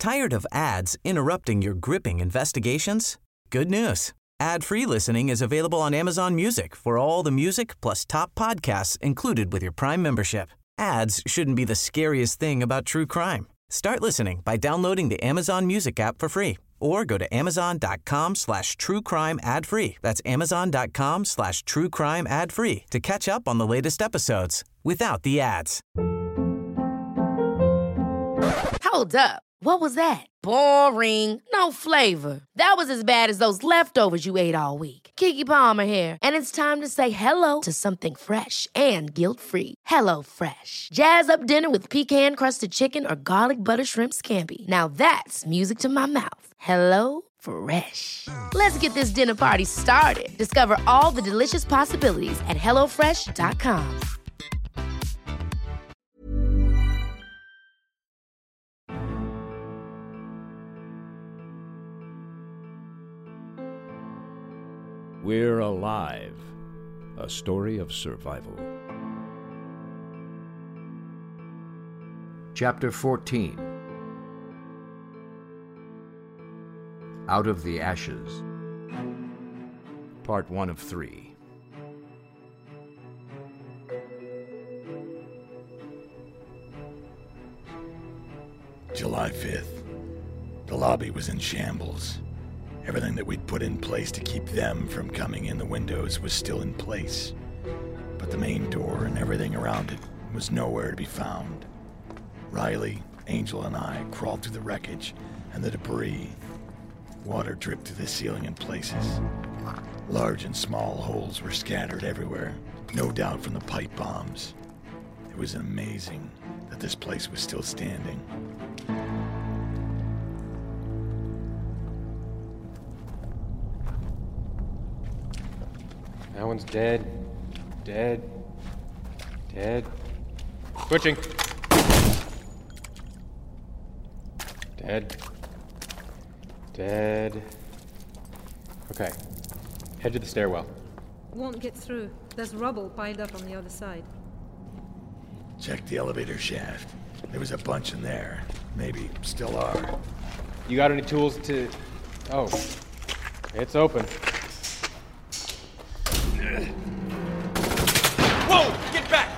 Tired of ads interrupting your gripping investigations? Good news. Ad-free listening is available on Amazon Music for all the music plus top podcasts included with your Prime membership. Ads shouldn't be the scariest thing about true crime. Start listening by downloading the Amazon Music app for free or go to amazon.com/truecrime ad-free. That's amazon.com/truecrime ad-free to catch up on the latest episodes without the ads. Hold up. What was that? Boring. No flavor. That was as bad as those leftovers you ate all week. Keke Palmer here, and it's time to say hello to something fresh and guilt-free. Hello Fresh. Jazz up dinner with pecan-crusted chicken or garlic butter shrimp scampi. Now that's music to my mouth. Hello Fresh. Let's get this dinner party started. Discover all the delicious possibilities at hellofresh.com. We're Alive, a story of survival. Chapter 14. Out of the Ashes. Part 1 of 3. July 5th. The lobby was in shambles. Everything that we'd put in place to keep them from coming in the windows was still in place. But the main door and everything around it was nowhere to be found. Riley, Angel, and I crawled through the wreckage and the debris. Water dripped through the ceiling in places. Large and small holes were scattered everywhere, no doubt from the pipe bombs. It was amazing that this place was still standing. That one's dead. Dead. Switching. Dead. Okay. Head to the stairwell. Won't get through. There's rubble piled up on the other side. Check the elevator shaft. There was a bunch in there. Maybe still are. You got any tools to... Oh. It's open. Whoa! Get back!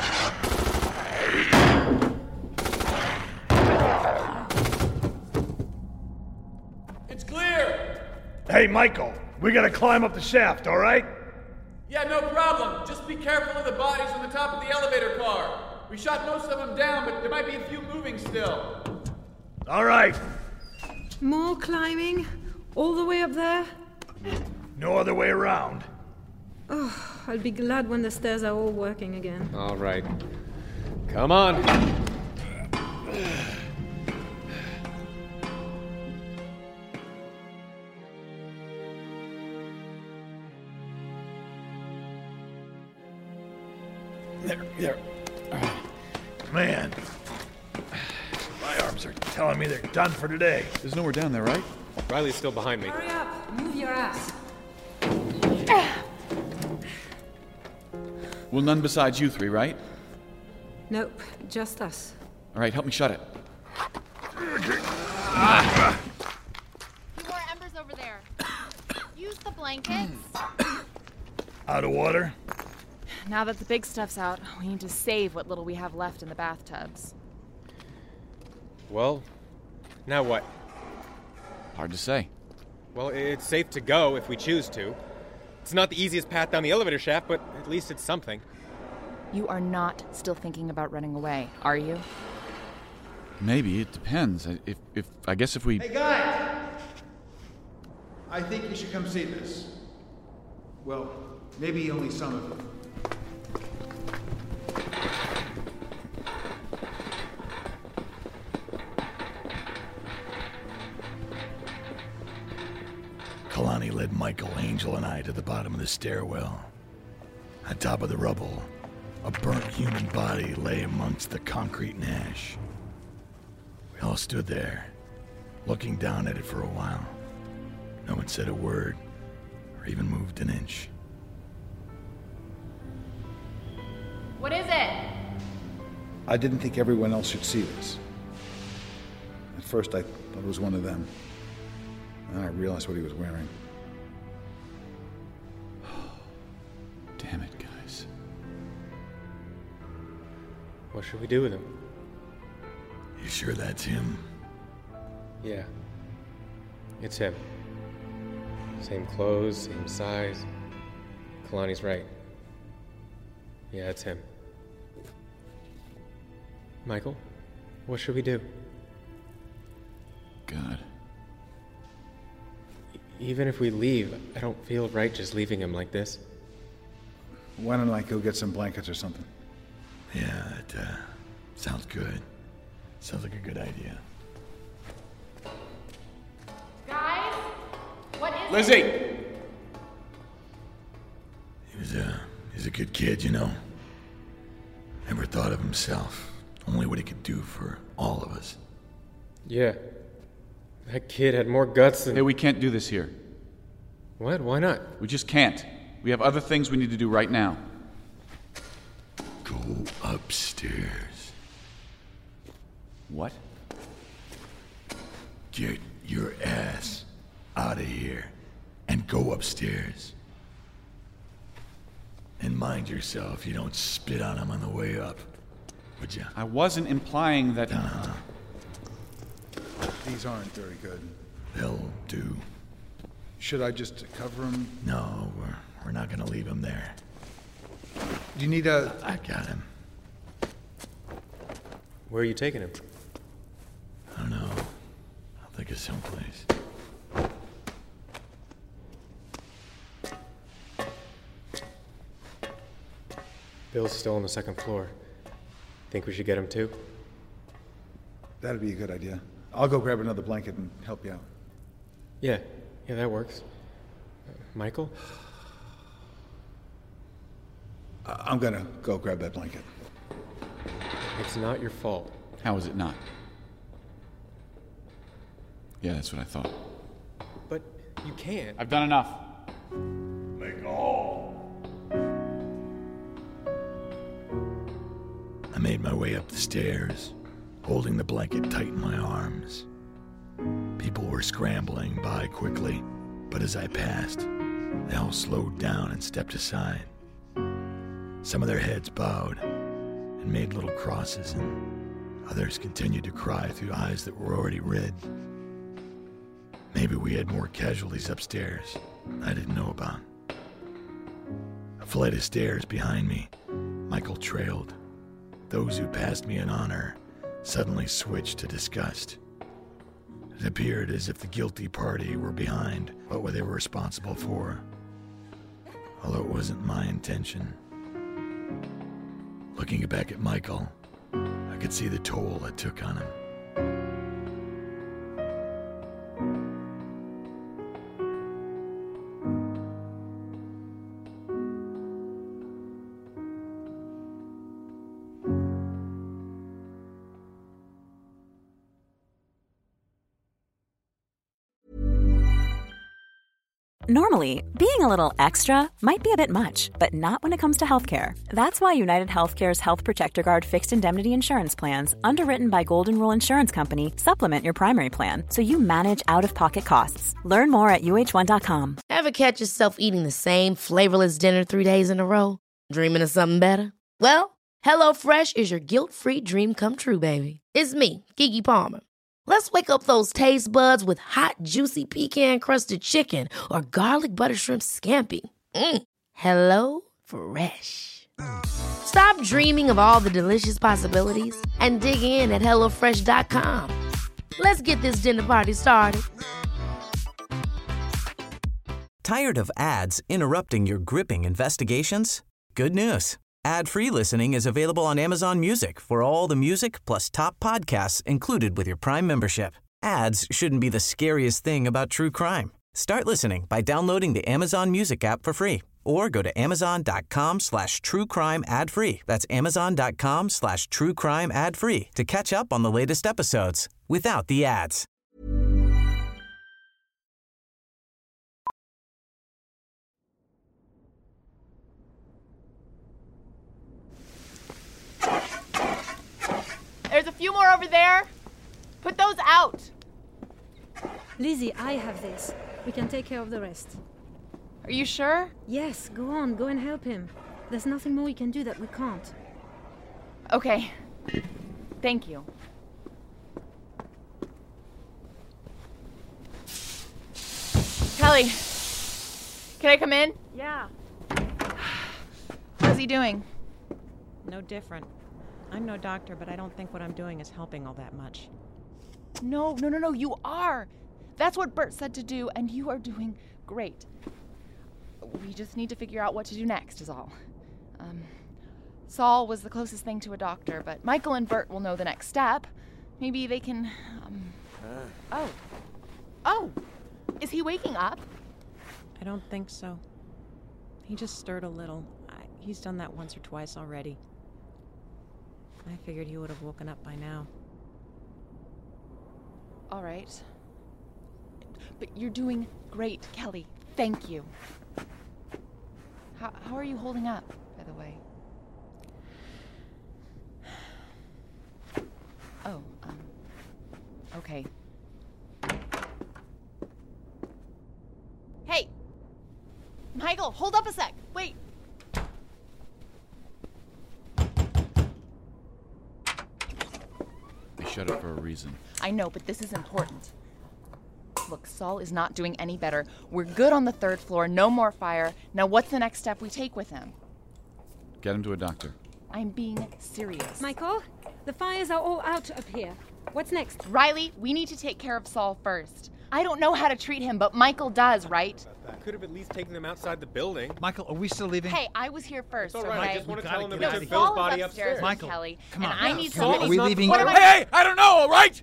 It's clear! Hey, Michael, we gotta climb up the shaft, all right? Yeah, no problem. Just be careful of the bodies on the top of the elevator car. We shot most of them down, but there might be a few moving still. All right. More climbing? All the way up there? No other way around. Oh, I'll be glad when the stairs are all working again. All right. Come on. There. Man, my arms are telling me they're done for today. There's nowhere down there, right? Riley's still behind me. Hurry up! Move your ass! Well, none besides you three, right? Nope, just us. All right, help me shut it. More embers over there. Use the blankets. Out of water? Now that the big stuff's out, we need to save what little we have left in the bathtubs. Well, now what? Hard to say. Well, it's safe to go if we choose to. It's not the easiest path down the elevator shaft, but at least it's something. You are not still thinking about running away, are you? Maybe, it depends. I guess if we... Hey, guys! I think you should come see this. Well, maybe only some of you. Kalani led Michael, Angel, and I to the bottom of the stairwell. On top of the rubble, a burnt human body lay amongst the concrete and ash. We all stood there, looking down at it for a while. No one said a word, or even moved an inch. What is it? I didn't think everyone else should see this. At first, I thought it was one of them. Then I realized what he was wearing. Damn it, guys. What should we do with him? You sure that's him? Yeah. It's him. Same clothes, same size. Kalani's right. Yeah, it's him. Michael, what should we do? God. Even if we leave, I don't feel right just leaving him like this. Why don't I go get some blankets or something? Yeah, it sounds good. Sounds like a good idea. Guys, what is Lizzie! it? He's a good kid, you know. Never thought of himself, only what he could do for all of us. Yeah. That kid had more guts than... Hey, we can't do this here. What? Why not? We just can't. We have other things we need to do right now. Go upstairs. What? Get your ass out of here and go upstairs. And mind yourself, you don't spit on him on the way up, would you? I wasn't implying that... These aren't very good. They'll do. Should I just cover him? No, we're not gonna leave him there. Do you need a... I got him. Where are you taking him? I don't know. I'll think of someplace. Bill's still on the second floor. Think we should get him too? That'd be a good idea. I'll go grab another blanket and help you out. Yeah, that works. Michael? I'm gonna go grab that blanket. It's not your fault. How is it not? Yeah, that's what I thought. But you can't. I've done enough. I made my way up the stairs, holding the blanket tight in my arms. People were scrambling by quickly, but as I passed, they all slowed down and stepped aside. Some of their heads bowed and made little crosses, and others continued to cry through eyes that were already red. Maybe we had more casualties upstairs I didn't know about. A flight of stairs behind me, Michael trailed. Those who passed me in honor suddenly switched to disgust. It appeared as if the guilty party were behind what they were responsible for, although it wasn't my intention. Looking back at Michael, I could see the toll it took on him. Normally, being a little extra might be a bit much, but not when it comes to healthcare. That's why United Healthcare's Health Protector Guard fixed indemnity insurance plans, underwritten by Golden Rule Insurance Company, supplement your primary plan so you manage out-of-pocket costs. Learn more at UH1.com. Ever catch yourself eating the same flavorless dinner 3 days in a row? Dreaming of something better? Well, HelloFresh is your guilt-free dream come true, baby. It's me, Keke Palmer. Let's wake up those taste buds with hot, juicy pecan-crusted chicken or garlic butter shrimp scampi. Hello Fresh. Stop dreaming of all the delicious possibilities and dig in at HelloFresh.com. Let's get this dinner party started. Tired of ads interrupting your gripping investigations? Good news. Ad-free listening is available on Amazon Music for all the music plus top podcasts included with your Prime membership. Ads shouldn't be the scariest thing about true crime. Start listening by downloading the Amazon Music app for free or go to amazon.com/truecrime ad-free. That's amazon.com/truecrime ad-free to catch up on the latest episodes without the ads. There's a few more over there. Put those out! Lizzie, I have this. We can take care of the rest. Are you sure? Yes, go on. Go and help him. There's nothing more we can do that we can't. Okay. Thank you. Kelly, can I come in? Yeah. How's he doing? No different. I'm no doctor, but I don't think what I'm doing is helping all that much. No, you are. That's what Bert said to do, and you are doing great. We just need to figure out what to do next, is all. Saul was the closest thing to a doctor, but Michael and Bert will know the next step. Maybe they can, Oh! Is he waking up? I don't think so. He just stirred a little. He's done that once or twice already. I figured he would have woken up by now. All right. But you're doing great, Kelly. Thank you. How are you holding up, by the way? Oh, okay. Hey! Michael, hold up a sec. Wait. I shut it for a reason. I know, but this is important. Look, Saul is not doing any better. We're good on the 3rd floor, no more fire. Now what's the next step we take with him? Get him to a doctor. I'm being serious. Michael, the fires are all out up here. What's next? Riley, we need to take care of Saul first. I don't know how to treat him, but Michael does, right? I could have at least taken them outside the building. Michael, are we still leaving? Hey, I was here first, It's all right. okay? I just want to tell him that No, we took Saul Bill's body is upstairs with Michael, Kelly, come on. and I need Saul somebody. is not leaving? the- Hey, I don't know, all right?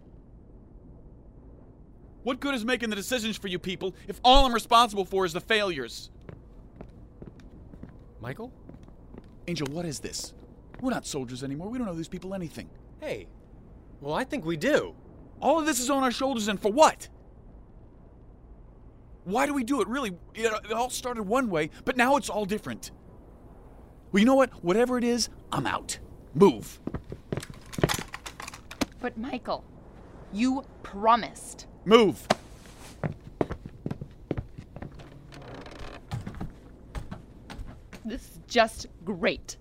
What good is making the decisions for you people if all I'm responsible for is the failures? Michael? Angel, what is this? We're not soldiers anymore. We don't owe these people anything. Hey. Well, I think we do. All of this is on our shoulders, and for what? Why do we do it, really? It all started one way, but now it's all different. Well, you know what? Whatever it is, I'm out. Move. But Michael, you promised. Move. This is just great.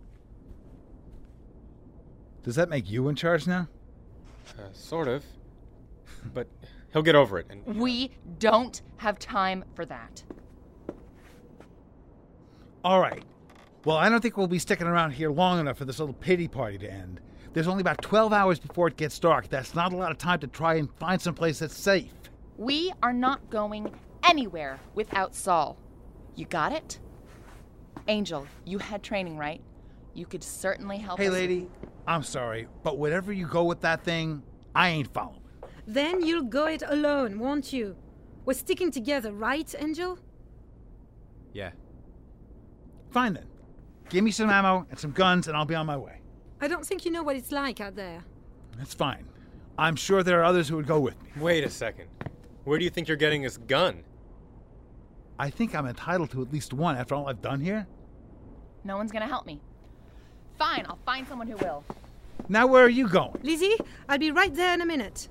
Does that make you in charge now? Sort of. But he'll get over it. And We don't have time for that. All right. Well, I don't think we'll be sticking around here long enough for this little pity party to end. There's only about 12 hours before it gets dark. That's not a lot of time to try and find someplace that's safe. We are not going anywhere without Saul. You got it? Angel, you had training, right? You could certainly help us. Hey, lady, I'm sorry, but wherever you go with that thing, I ain't following. Then you'll go it alone, won't you? We're sticking together, right, Angel? yeah. Fine then. Give me some ammo and some guns and I'll be on my way. I don't think you know what it's like out there. That's fine. I'm sure there are others who would go with me. Wait a second. Where do you think you're getting this gun? I think I'm entitled to at least one after all I've done here. No one's gonna help me. Fine, I'll find someone who will. Now where are you going? Lizzie, I'll be right there in a minute.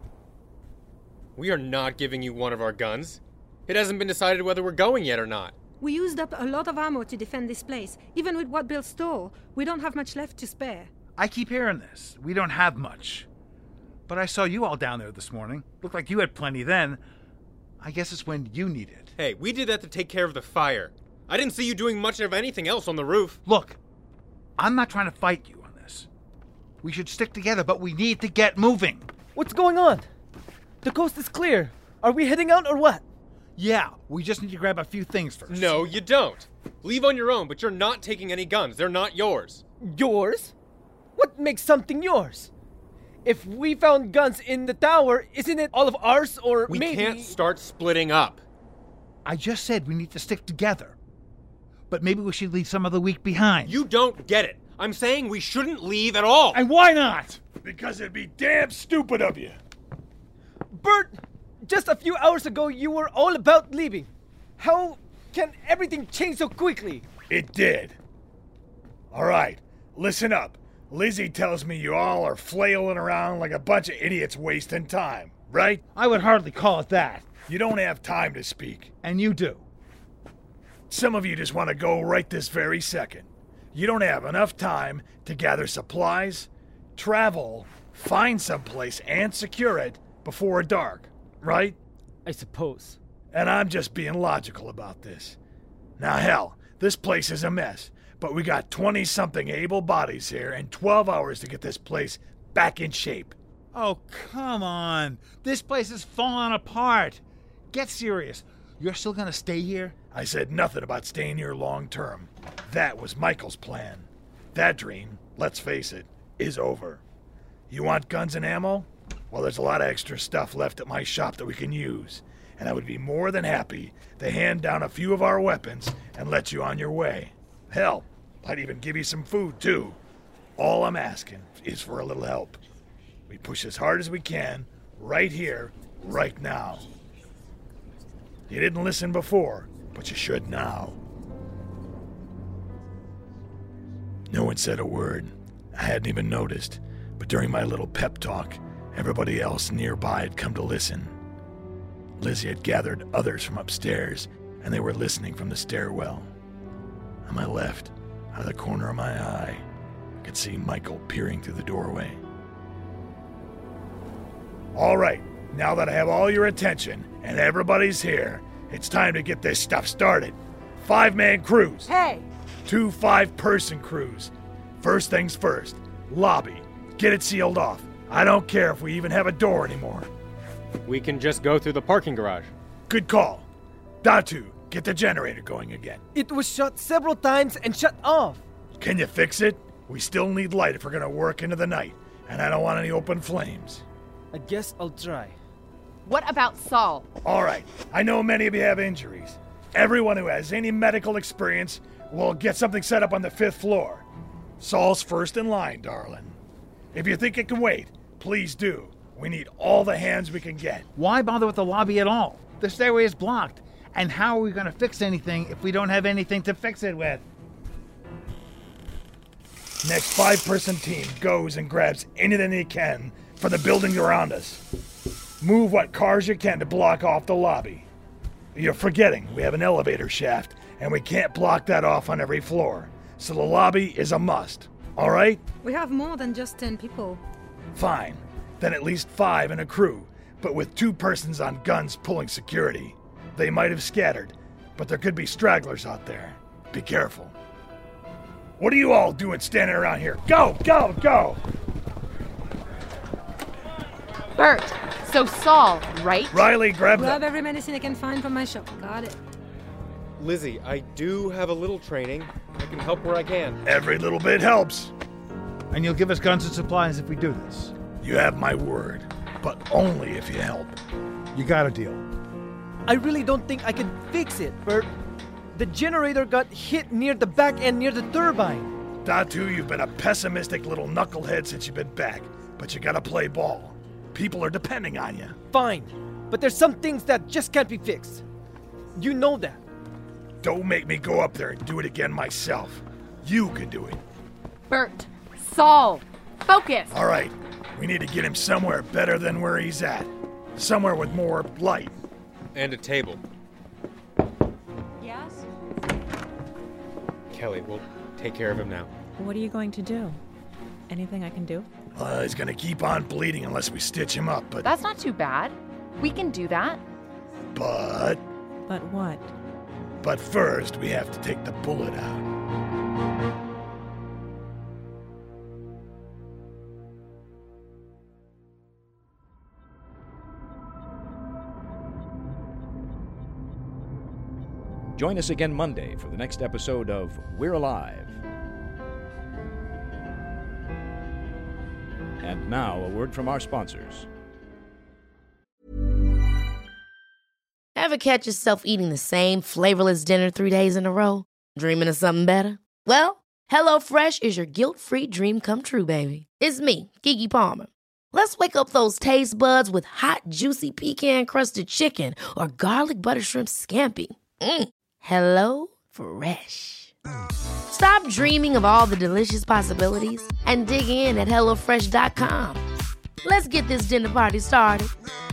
We are not giving you one of our guns. It hasn't been decided whether we're going yet or not. We used up a lot of ammo to defend this place. Even with what Bill stole, we don't have much left to spare. I keep hearing this. We don't have much. But I saw you all down there this morning. Looked like you had plenty then. I guess it's when you need it. Hey, we did that to take care of the fire. I didn't see you doing much of anything else on the roof. Look, I'm not trying to fight you on this. We should stick together, but we need to get moving. What's going on? The coast is clear. Are we heading out or what? Yeah, we just need to grab a few things first. No, you don't. Leave on your own, but you're not taking any guns. They're not yours. Yours? What makes something yours? If we found guns in the tower, isn't it all of ours or We maybe... can't start splitting up. I just said we need to stick together. But maybe we should leave some of the weak behind. You don't get it. I'm saying we shouldn't leave at all. And why not? Because it'd be damn stupid of you. Bert, just a few hours ago you were all about leaving. How can everything change so quickly? It did. All right, listen up. Lizzie tells me you all are flailing around like a bunch of idiots wasting time, right? I would hardly call it that. You don't have time to speak. And you do. Some of you just want to go right this very second. You don't have enough time to gather supplies, travel, find someplace, and secure it before dark, right? I suppose. And I'm just being logical about this. Now, hell, this place is a mess, but we got 20-something able bodies here and 12 hours to get this place back in shape. Oh, come on. This place is falling apart. Get serious. You're still gonna stay here? I said nothing about staying here long term. That was Michael's plan. That dream, let's face it, is over. You want guns and ammo? Well, there's a lot of extra stuff left at my shop that we can use, and I would be more than happy to hand down a few of our weapons and let you on your way. Hell, I'd even give you some food, too. All I'm asking is for a little help. We push as hard as we can, right here, right now. You didn't listen before, but you should now. No one said a word. I hadn't even noticed, but during my little pep talk, everybody else nearby had come to listen. Lizzie had gathered others from upstairs, and they were listening from the stairwell. On my left, out of the corner of my eye, I could see Michael peering through the doorway. All right, now that I have all your attention and everybody's here, it's time to get this stuff started. 5-man crews. Hey! 2 5-person crews. First things first, lobby. Get it sealed off. I don't care if we even have a door anymore. We can just go through the parking garage. Good call. Datu, get the generator going again. It was shut several times and shut off. Can you fix it? We still need light if we're gonna work into the night, and I don't want any open flames. I guess I'll try. What about Saul? All right, I know many of you have injuries. Everyone who has any medical experience will get something set up on the 5th floor. Saul's first in line, darling. If you think it can wait, please do. We need all the hands we can get. Why bother with the lobby at all? The stairway is blocked. And how are we going to fix anything if we don't have anything to fix it with? Next 5-person team goes and grabs anything they can from the buildings around us. Move what cars you can to block off the lobby. You're forgetting we have an elevator shaft, and we can't block that off on every floor. So the lobby is a must. All right? We have more than just 10 people. Fine. Then at least 5 in a crew, but with 2 persons on guns pulling security. They might have scattered, but there could be stragglers out there. Be careful. What are you all doing standing around here? Go, go, go! Bert, so Saul, right? Riley, grab every medicine I can find from my shop. Got it. Lizzie, I do have a little training. I can help where I can. Every little bit helps. And you'll give us guns and supplies if we do this. You have my word, but only if you help. You got a deal. I really don't think I can fix it, Bert. The generator got hit near the back end near the turbine. Datu, you've been a pessimistic little knucklehead since you've been back, but you gotta play ball. People are depending on you. Fine, but there's some things that just can't be fixed. You know that. Don't make me go up there and do it again myself. You can do it. Bert, Saul, focus. All right, we need to get him somewhere better than where he's at. Somewhere with more light. And a table. Yes? Kelly, we'll take care of him now. What are you going to do? Anything I can do? He's gonna keep on bleeding unless we stitch him up, but... That's not too bad. We can do that. But... But what? But first, we have to take the bullet out. Join us again Monday for the next episode of We're Alive. And now, a word from our sponsors. Ever catch yourself eating the same flavorless dinner 3 days in a row? Dreaming of something better? Well, HelloFresh is your guilt-free dream come true, baby. It's me, Keke Palmer. Let's wake up those taste buds with hot, juicy pecan-crusted chicken or garlic butter shrimp scampi. Hello Fresh. Stop dreaming of all the delicious possibilities and dig in at HelloFresh.com. Let's get this dinner party started.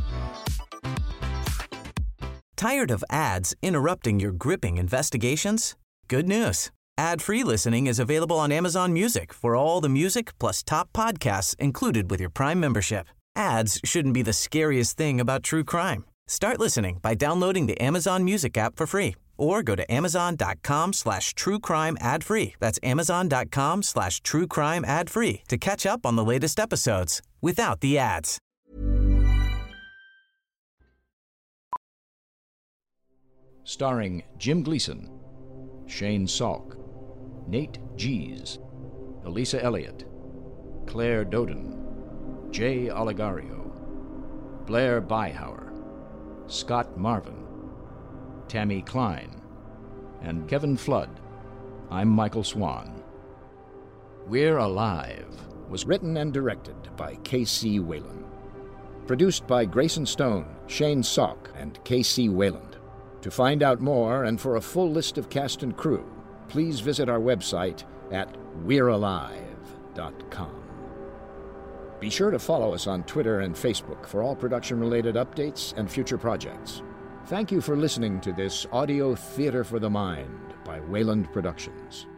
Tired of ads interrupting your gripping investigations? Good news. Ad-free listening is available on Amazon Music for all the music plus top podcasts included with your Prime membership. Ads shouldn't be the scariest thing about true crime. Start listening by downloading the Amazon Music app for free or go to amazon.com/truecrime ad-free. That's amazon.com/truecrime ad-free to catch up on the latest episodes without the ads. Starring Jim Gleason, Shane Salk, Nate Gies, Elisa Elliott, Claire Doden, Jay Oligario, Blair Byhauer, Scott Marvin, Tammy Klein, and Kevin Flood. I'm Michael Swan. We're Alive was written and directed by K.C. Wayland. Produced by Grayson Stone, Shane Salk, and K.C. Wayland. To find out more and for a full list of cast and crew, please visit our website at we'realive.com. Be sure to follow us on Twitter and Facebook for all production-related updates and future projects. Thank you for listening to this audio theater for the mind by Wayland Productions.